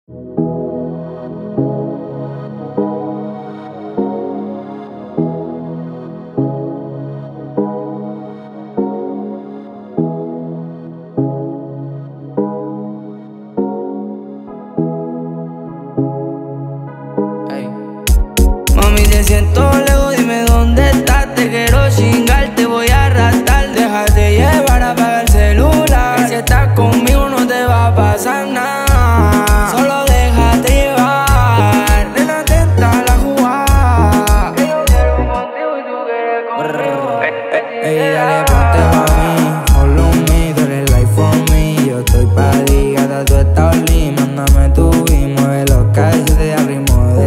Mami, te siento lejos, dime dónde estás. Te quiero chingar, te voy a arrastrar. Déjate llevar, apaga el celular, que si estás conmigo no te va a pasar nada. Solo déjate llevar, nena, atenta la jugada. Que yo quiero contigo y tú quieres conmigo. Ey, dale, ponte pa' mí, follow me, tú eres life for me. Yo estoy pa' ti, gata, tú estás lit. Mándame tu y mueve los calles de ritmo de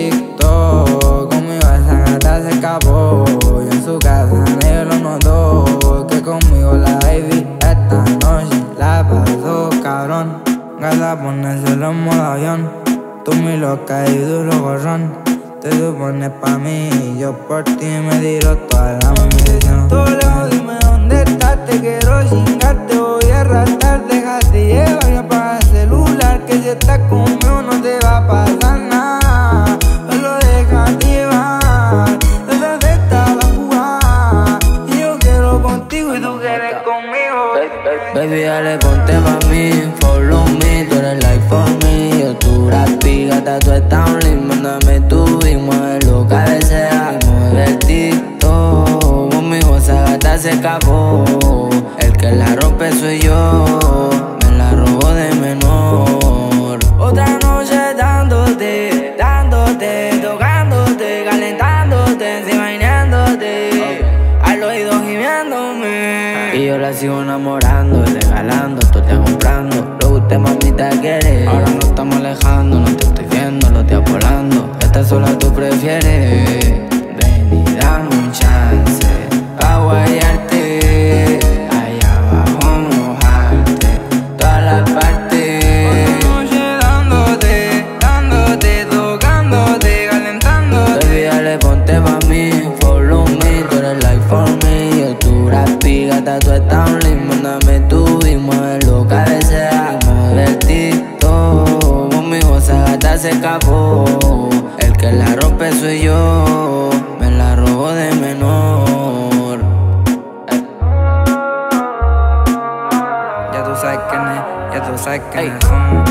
TikTok. Conmigo esa gata se escapó, y en su casa nadie lo notó. Que conmigo la baby esta noche la pasó cabrón. Gata, ponérselo en modo avión. Tú mi loca y duro gorrón. Te supones pa' mí y yo por ti me tiro toda la munición. Tú lejos, dime dónde estás, te quiero chingar, te voy a arrastrar. Déjate llevar y apaga el celular, que si estás conmigo no te va a pasar nada. Solo déjate llevar, detrás está la jugada. Y yo quiero contigo y tú quieres conmigo. Baby, dale, ponte pa' mí, follow me, tú eres life for me. Yo tu rapi, gata, tú estás lit. Mándame tu y mueve lo que desea. Mueve el TikTok, conmigo esa gata se escapó. El que la rompe soy yo, me la robo de menor. Otra noche dándote, dándote, tocándote, calentándote, imaginándote, al oído gimiéndome. Y yo la sigo enamorando, regalando, todo te comprando. Lo que usted mamita quiere, ahora nos estamos alejando. No te estoy viendo, lo estoy volando. Esta sola tú prefieres. Ven y dame un chance pa' guayarte, allá abajo mojarte todas las partes. Otra noche dándote, dándote, tocándote, calentándote. Baby, dale, ponte pa' mí, follow me, tú eres life for me. Yo tu rapi, gata, tú estás lit. Mándame tu y mueve lo que desea. Mueve el TikTok, conmigo esa gata se escapó. El que la rompe soy yo, me la robo de menor. Ya tú sabes quién es, ya tú sabes quién es.